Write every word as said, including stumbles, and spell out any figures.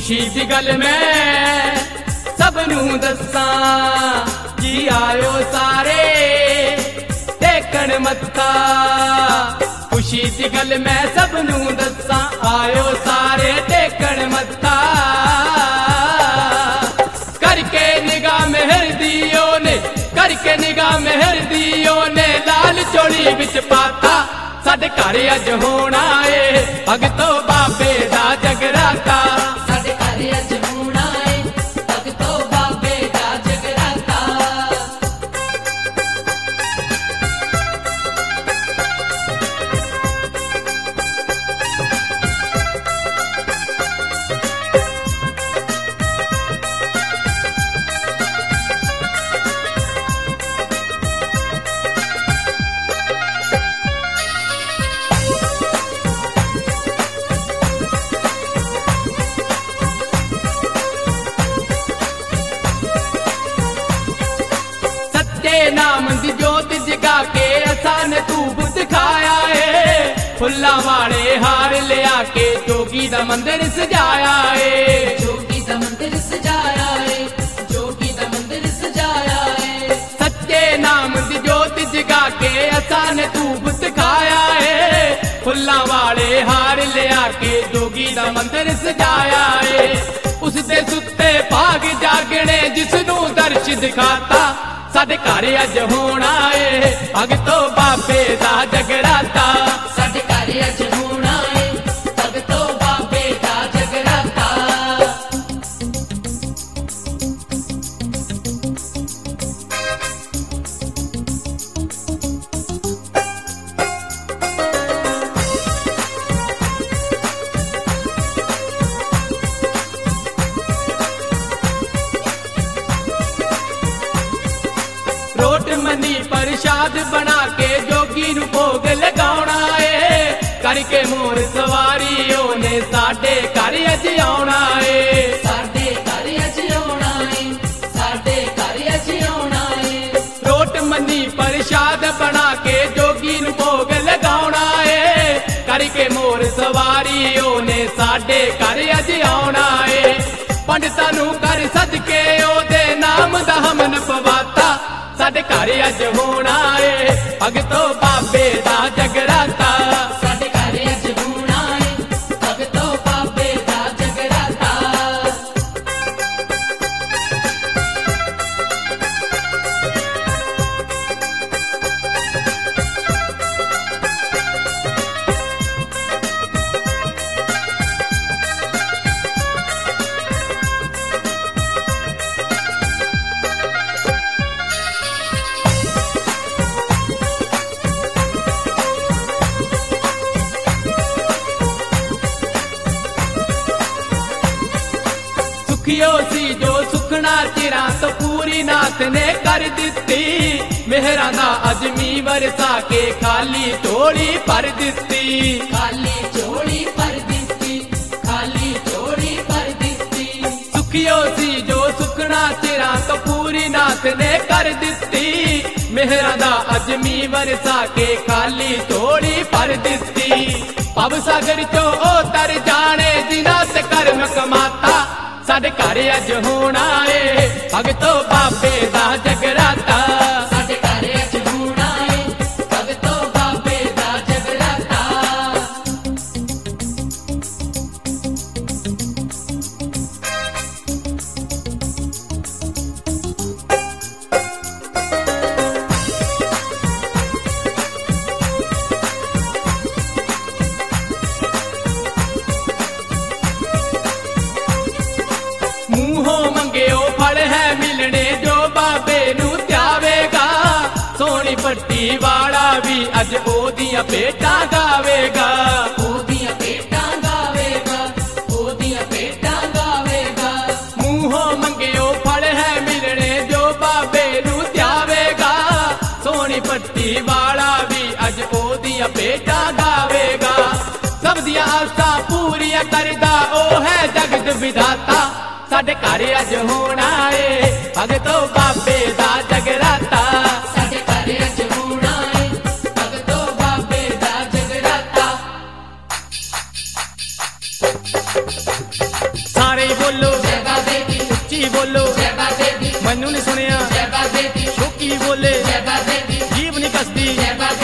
खुशी दी गल मैं सबनू दसां जी आयो सारे टेकण मत्था। खुशी दी गल मैं सबनू दसां आयो सारे टेकण मत्था। करके निगाह मेहर दियो ने करके निगाह मेहर दियो ने लाल चोली विच पाता। साडे घर अज होना ए भगतो बाबे दा जगराता। साडे घर अज होना ए भगतो बाबे दा जगराता। नाम दी जोत जगा के असान धूप दिखाया है। फुल्ला वाले हार लिया के जोगी दा मंदिर सजाया है। जोगी दा मंदिर सजाया है। जोगी दा मंदिर सजाया है। सच्चे नाम दी जोत जगा के असान धूप दिखाया है। फुल्ला वाले हार लिया के जोगी दा मंदिर सजाया है। उसदे सुत्ते भाग जागने जिसनू दर्श दिखाता। साडे घर अज होना ए भगतो बाबे दा जगराता। साडे घर अज होना ए भगतो बाबे दा जगराता। रोट मनी प्रसाद बना के जोगी नू भोग लगाउणा ए। करके मोर सवारी ओने साडे घर अज आउणा ए। साडे घर अज आउणा ए। साडे घर अज आउणा ए। रोट मनी प्रसाद बना के जोगी नू भोग लगाउणा ए। करके मोर सवारी ओने साडे घर अज आउणा ए। पंडितां नू कर सदके ओदे नाम दा हमन पवाता। साडे घर अज होना ए भगतो बाबे दा जगराता। साडे घर अज होना ए भगतो बाबे दा जगराता। सुखियो सी जो सुखना चिरा तो पूरी नाथ ने कर दिती। मेहरा दा अजमी वरसा के खाली झोली भर दिती। खाली झोली भर दिती। खाली झोली भर दिती। सुखियो सी जो सुखना चिरा तो पूरी नाथ ने कर दिती। मेहरा दा अजमी वरसा के खाली झोली भर दिती। भव सागर चो ओ तर जाने जिना ते कर्म कमाता। साडे घर अज होना ए भगतो बाबे दा जगराता। साडे घर अज होना ए भगतो बाबे दा जगराता। मूहों मंगियो फल है मिलने जो बाबे नू त्यावेगा। सोनी पट्टी वाला भी अज ओदियां भेटां गावेगा। ओदियां भेटां गावेगा। ओदियां भेटां गावेगा। मूहों मंगियो फल है मिलने जो बाबे नू त्यावेगा। सोनी पट्टी वाला भी अज ओदियां भेटां गावेगा। सब दियां आसां पूरियां करदा ओ है जगत विधाता। साडे घर अज होना ए भगतो बाबे दा जगराता। साडे घर अज होना ए भगतो बाबे दा जगराता। सारे ਤੈਨੂੰ ਨਹੀਂ ਸੁਣਿਆ ਜੈ ਬਾਬੇ ਦੀ ਸ਼ੋਕੀ ਬੋਲੇ ਜੈ ਬਾਬੇ ਦੀ ਜੀਭ ਨਹੀਂ ਕੱਸਦੀ ਜੈ ਬਾਬੇ